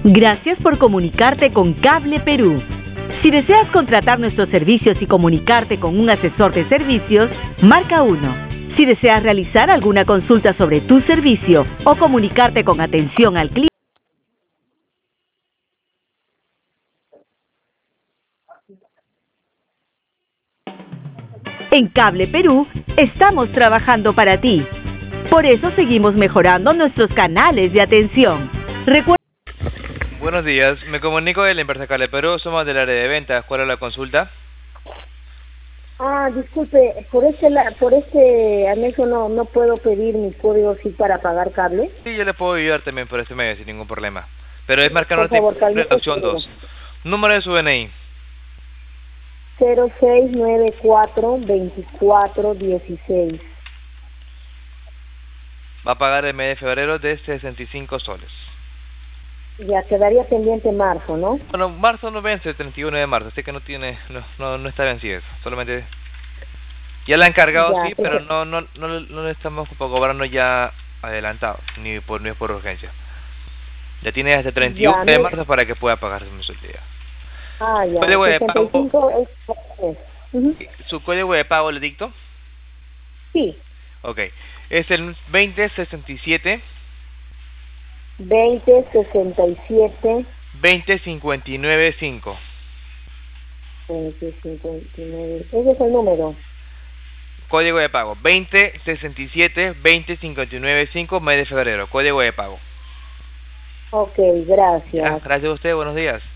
Gracias por comunicarte con Cable Perú. Si deseas contratar nuestros servicios y comunicarte con un asesor de servicios, marca 1. Si deseas realizar alguna consulta sobre tu servicio o comunicarte con atención al cliente, en Cable Perú estamos trabajando para ti. Por eso seguimos mejorando nuestros canales de atención. Recuerda. Buenos días, me comunico de la empresa Cable Perú, somos del área de ventas. ¿Cuál es la consulta? Disculpe, por este anexo no puedo pedir mi código sí para pagar cable. Sí, yo le puedo ayudar también por este medio sin ningún problema. Pero es marcar Por favor, la opción 2. Número de su DNI. 0694-2416. Va a pagar el mes de febrero de 65 soles. Ya quedaría pendiente marzo, ¿no? Bueno, marzo no vence el 31 de marzo, así que no está vencido eso. Solamente ya la han cargado, ya, sí, pero no le estamos cobrando ya adelantado, ni por urgencia. Ya tiene hasta el 31 de marzo para que pueda pagar su mensualidad. Ya. Código de pago. 65 ¿Su código de pago le dicto? Sí. Ok. Es el 2067 2067 20595. 2059. Ese es el número. Código de pago 2067 20595, mes de febrero. Código de pago. Ok, gracias. Gracias a usted, buenos días.